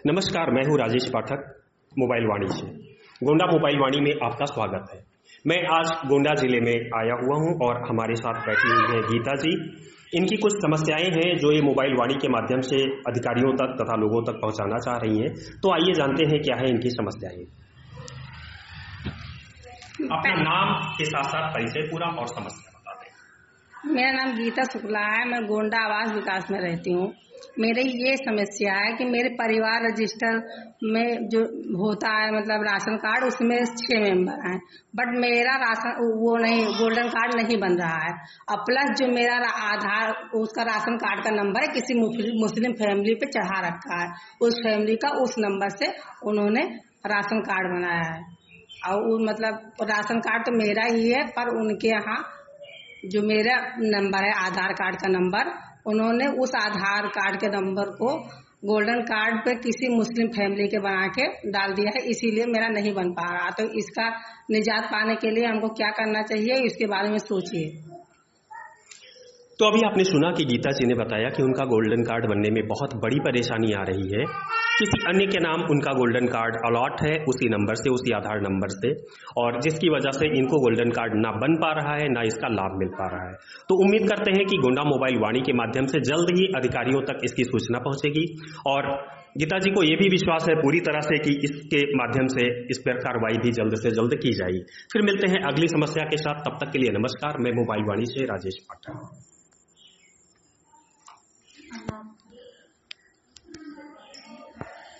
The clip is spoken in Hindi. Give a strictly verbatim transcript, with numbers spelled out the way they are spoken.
नमस्कार, मैं हूं राजेश पाठक, मोबाइल वाणी से। गोंडा मोबाइल वाणी में आपका स्वागत है। मैं आज गोंडा जिले में आया हुआ हूं और हमारे साथ बैठी हुई हैं गीता जी। इनकी कुछ समस्याएं हैं जो ये मोबाइल वाणी के माध्यम से अधिकारियों तक तथा लोगों तक पहुंचाना चाह रही हैं। तो आइए जानते हैं क्या है इनकी समस्याएं। अपना नाम के साथ साथ परिचय पूरा और समस्या बता दें। मेरा नाम गीता शुक्ला है। मैं गोंडा आवास विकास में रहती हूँ। मेरी ये समस्या है कि मेरे परिवार रजिस्टर में जो होता है मतलब राशन कार्ड, उसमें छह मेंबर हैं, बट मेरा राशन वो नहीं, गोल्डन कार्ड नहीं बन रहा है। और प्लस जो मेरा आधार उसका राशन कार्ड का नंबर है किसी मुस्लिम फैमिली पे चढ़ा रखा है, उस फैमिली का उस नंबर से उन्होंने राशन कार्ड बनाया है। और वो मतलब राशन कार्ड तो मेरा ही है, पर उनके यहाँ जो मेरा नंबर है आधार कार्ड का नंबर, उन्होंने उस आधार कार्ड के नंबर को गोल्डन कार्ड पे किसी मुस्लिम फैमिली के बना के डाल दिया है, इसीलिए मेरा नहीं बन पा रहा। तो इसका निजात पाने के लिए हमको क्या करना चाहिए, इसके बारे में सोचिए। तो अभी आपने सुना कि गीता जी ने बताया कि उनका गोल्डन कार्ड बनने में बहुत बड़ी परेशानी आ रही है। किसी अन्य के नाम उनका गोल्डन कार्ड अलॉट है, उसी नंबर से, उसी आधार नंबर से, और जिसकी वजह से इनको गोल्डन कार्ड ना बन पा रहा है, ना इसका लाभ मिल पा रहा है। तो उम्मीद करते हैं कि गोंडा मोबाइल वाणी के माध्यम से जल्द ही अधिकारियों तक इसकी सूचना पहुंचेगी। और गीता जी को यह भी विश्वास है पूरी तरह से कि इसके माध्यम से इस पर कार्रवाई भी जल्द से जल्द की जाएगी। फिर मिलते हैं अगली समस्या के साथ। तब तक के लिए नमस्कार। मैं मोबाइल वाणी से राजेश पाठक।